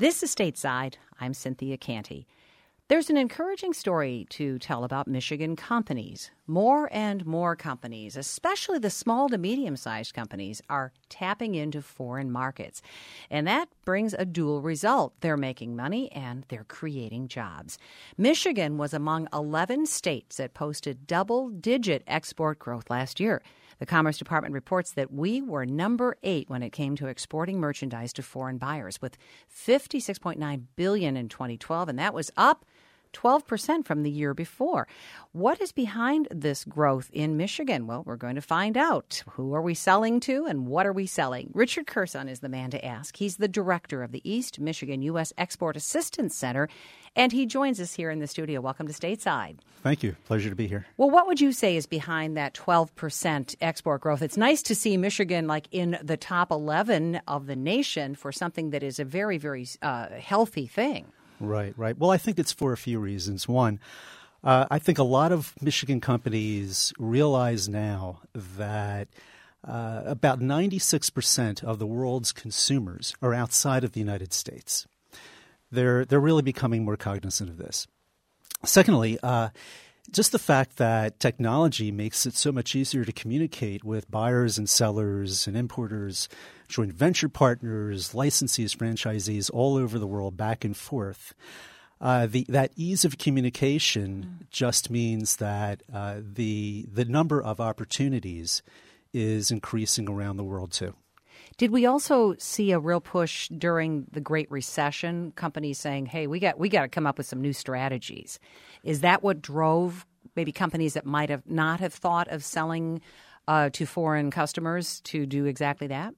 This is Stateside. I'm Cynthia Canty. There's an encouraging story to tell about Michigan companies. More and more companies, especially the small to medium-sized companies, are tapping into foreign markets. And that brings a dual result. They're making money and they're creating jobs. Michigan was among 11 states that posted double-digit export growth last year. The Commerce Department reports that we were number 8 when it came to exporting merchandise to foreign buyers, with $56.9 billion in 2012, and that was up 12% from the year before. What is behind this growth in Michigan? Well, we're going to find out. Who are we selling to and what are we selling? Richard Kurson is the man to ask. He's the director of the East Michigan U.S. Export Assistance Center, and he joins us here in the studio. Welcome to Stateside. Thank you. Pleasure to be here. Well, what would you say is behind that 12% export growth? It's nice to see Michigan like in the top 11 of the nation for something that is a very, very healthy thing. Right. Well, I think it's for a few reasons. One, I think a lot of Michigan companies realize now that about 96% of the world's consumers are outside of the United States. They're really becoming more cognizant of this. Secondly, just the fact that technology makes it so much easier to communicate with buyers and sellers and importers, joint venture partners, licensees, franchisees all over the world, back and forth. That ease of communication just means that the number of opportunities is increasing around the world too. Did we also see a real push during the Great Recession? Companies saying, "Hey, we got to come up with some new strategies." Is that what drove maybe companies that might have not have thought of selling to foreign customers to do exactly that?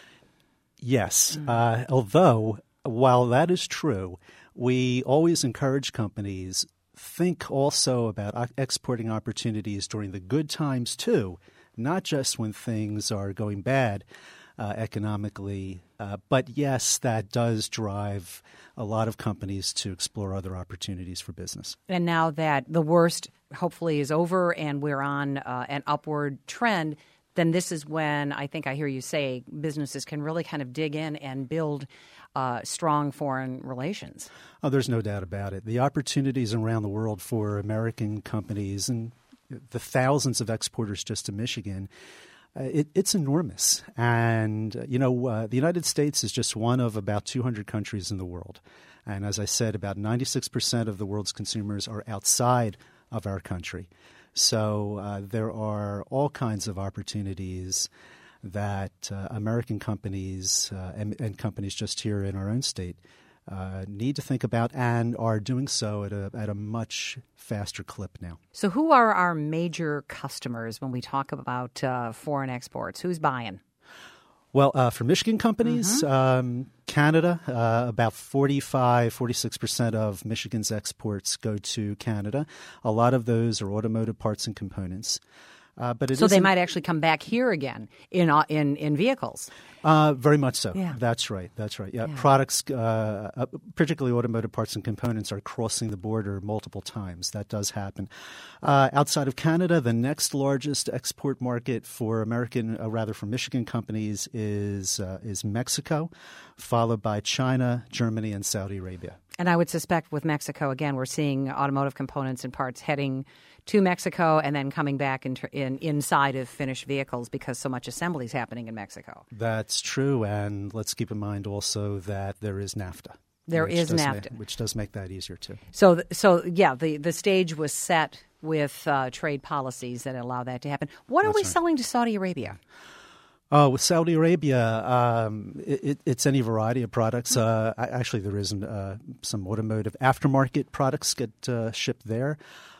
Yes. Although, while that is true, we always encourage companies think also about exporting opportunities during the good times too, not just when things are going bad economically. But yes, that does drive a lot of companies to explore other opportunities for business. And now that the worst hopefully is over and we're on an upward trend, then this is when I think I hear you say businesses can really kind of dig in and build strong foreign relations. Oh, there's no doubt about it. The opportunities around the world for American companies and the thousands of exporters just to Michigan, it's enormous. And, the United States is just one of about 200 countries in the world. And as I said, about 96% of the world's consumers are outside of our country. So there are all kinds of opportunities that American companies and companies just here in our own state need to think about and are doing so at a much faster clip now. So who are our major customers when we talk about foreign exports? Who's buying? Well, for Michigan companies, Canada, about 46% of Michigan's exports go to Canada. A lot of those are automotive parts and components. So they might actually come back here again in vehicles. Very much so. Yeah. That's right. Yeah. Products, particularly automotive parts and components, are crossing the border multiple times. That does happen. Outside of Canada, the next largest export market for Michigan companies is Mexico, followed by China, Germany, and Saudi Arabia. And I would suspect with Mexico, again, we're seeing automotive components and parts heading to Mexico and then coming back inside of finished vehicles because so much assembly is happening in Mexico. That's true. And let's keep in mind also that there is NAFTA. There is NAFTA. Which does make that easier too. So the stage was set with trade policies that allow that to happen. What are we selling to Saudi Arabia? With Saudi Arabia, it's any variety of products. Actually, there isn't some automotive aftermarket products get shipped there.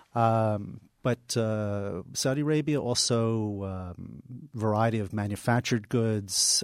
But Saudi Arabia also variety of manufactured goods,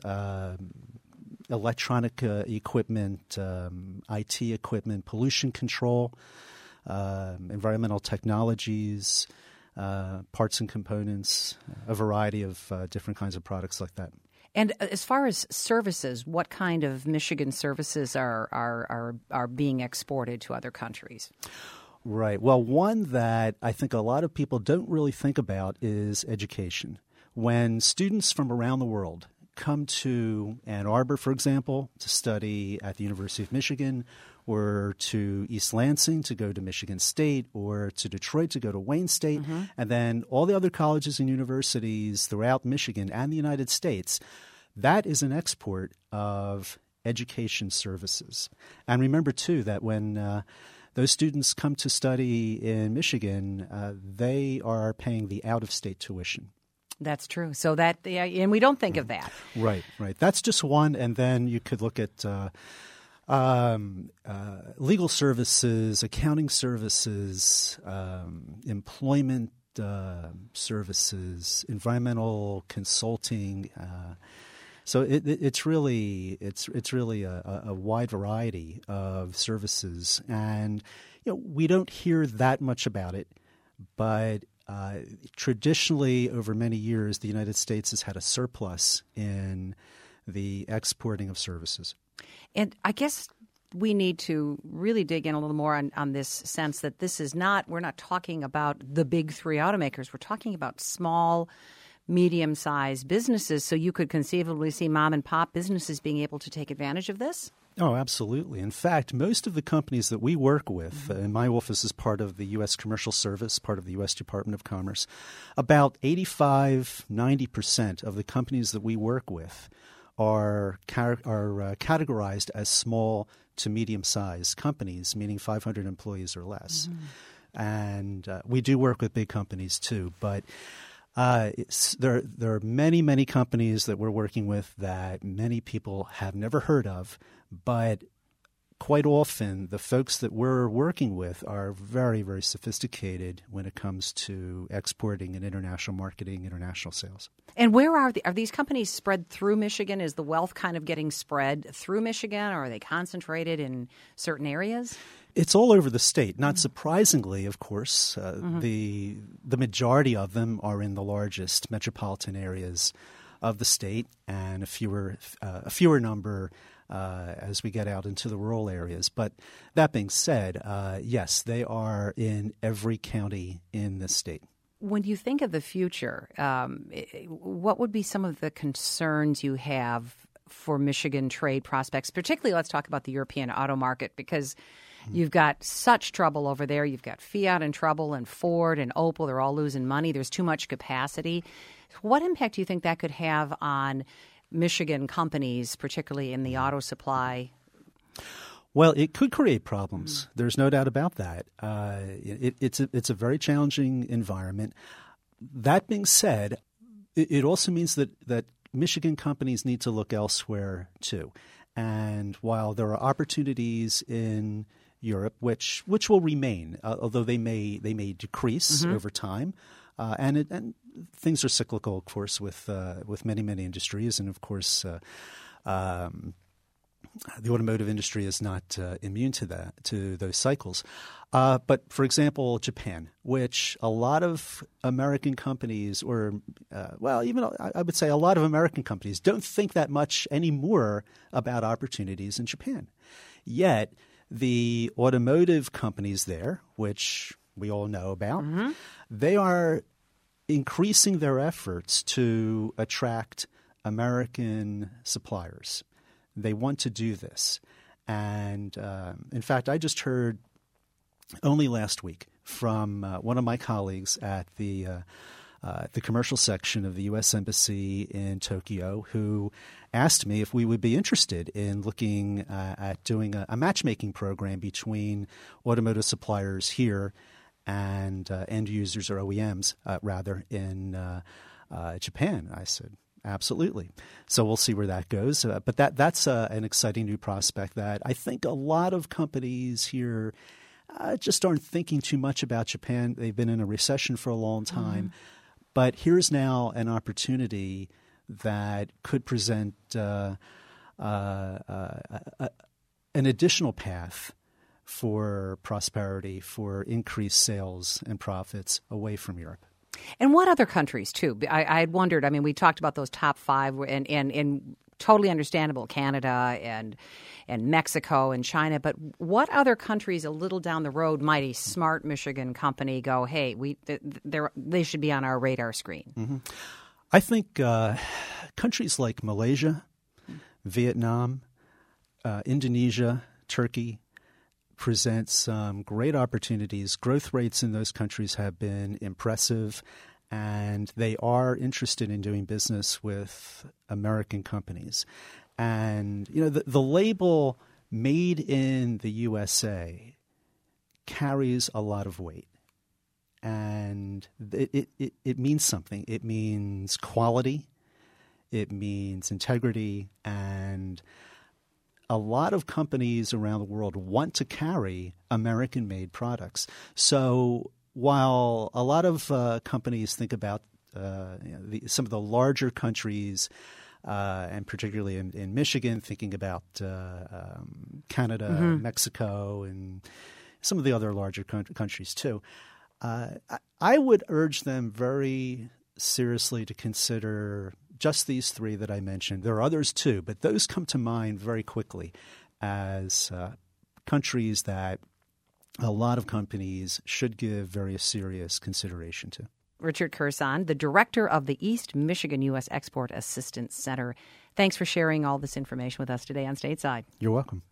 electronic equipment, IT equipment, pollution control, environmental technologies, parts and components, a variety of different kinds of products like that. And as far as services, what kind of Michigan services are being exported to other countries? Right. Well, one that I think a lot of people don't really think about is education. When students from around the world come to Ann Arbor, for example, to study at the University of Michigan, or to East Lansing to go to Michigan State, or to Detroit to go to Wayne State, and then all the other colleges and universities throughout Michigan and the United States, that is an export of education services. And remember, too, that when those students come to study in Michigan, they are paying the out-of-state tuition. That's true. So that, and we don't think of that. Right. That's just one. And then you could look at legal services, accounting services, employment services, environmental consulting. So it's really a wide variety of services, and we don't hear that much about it, but traditionally, over many years, the United States has had a surplus in the exporting of services. And I guess we need to really dig in a little more on this sense that we're not talking about the big three automakers. We're talking about small, medium-sized businesses. So you could conceivably see mom and pop businesses being able to take advantage of this? Oh, absolutely. In fact, most of the companies that we work with, and my office is part of the U.S. Commercial Service, part of the U.S. Department of Commerce, about 85-90% of the companies that we work with are categorized as small to medium-sized companies, meaning 500 employees or less. And we do work with big companies too, but there are many companies that we're working with that many people have never heard of, but quite often the folks that we're working with are very, very sophisticated when it comes to exporting and international marketing, international sales. And where are these companies spread through Michigan? Is the wealth kind of getting spread through Michigan, or are they concentrated in certain areas? It's all over the state. Not surprisingly, of course, the majority of them are in the largest metropolitan areas of the state, and a fewer number as we get out into the rural areas. But that being said, yes, they are in every county in the state. When you think of the future, what would be some of the concerns you have for Michigan trade prospects? Particularly, let's talk about the European auto market, because you've got such trouble over there. You've got Fiat in trouble, and Ford and Opel. They're all losing money. There's too much capacity. What impact do you think that could have on Michigan companies, particularly in the auto supply? Well, it could create problems. There's no doubt about that. It's a very challenging environment. That being said, it also means that Michigan companies need to look elsewhere too. And while there are opportunities in Europe, which will remain, although they may decrease over time, and things are cyclical, of course, with many industries, and of course, the automotive industry is not immune to those cycles. But for example, Japan, which a lot of American companies, or even I would say a lot of American companies, don't think that much anymore about opportunities in Japan. Yet the automotive companies there, which we all know about, they are increasing their efforts to attract American suppliers. They want to do this. And in fact, I just heard only last week from one of my colleagues at the commercial section of the U.S. Embassy in Tokyo, who asked me if we would be interested in looking at doing a matchmaking program between automotive suppliers here and end users, or OEMs, rather, in Japan. I said, absolutely. So we'll see where that goes. But that's an exciting new prospect that I think a lot of companies here just aren't thinking too much about Japan. They've been in a recession for a long time. But here's now an opportunity that could present an additional path for prosperity, for increased sales and profits away from Europe. And what other countries, too? I had wondered. I mean, we talked about those top five, and totally understandable, Canada and Mexico and China. But what other countries a little down the road might a smart Michigan company go, hey, they should be on our radar screen? I think countries like Malaysia, Vietnam, Indonesia, Turkey present some great opportunities. Growth rates in those countries have been impressive, and they are interested in doing business with American companies. And, the label made in the USA carries a lot of weight. And it means something. It means quality. It means integrity. And a lot of companies around the world want to carry American-made products. So while a lot of companies think about some of the larger countries, and particularly in Michigan, thinking about Canada, Mexico, and some of the other larger countries too, I would urge them very seriously to consider just these three that I mentioned. There are others too, but those come to mind very quickly as countries that a lot of companies should give very serious consideration to. Richard Kursan, the director of the East Michigan U.S. Export Assistance Center. Thanks for sharing all this information with us today on Stateside. You're welcome.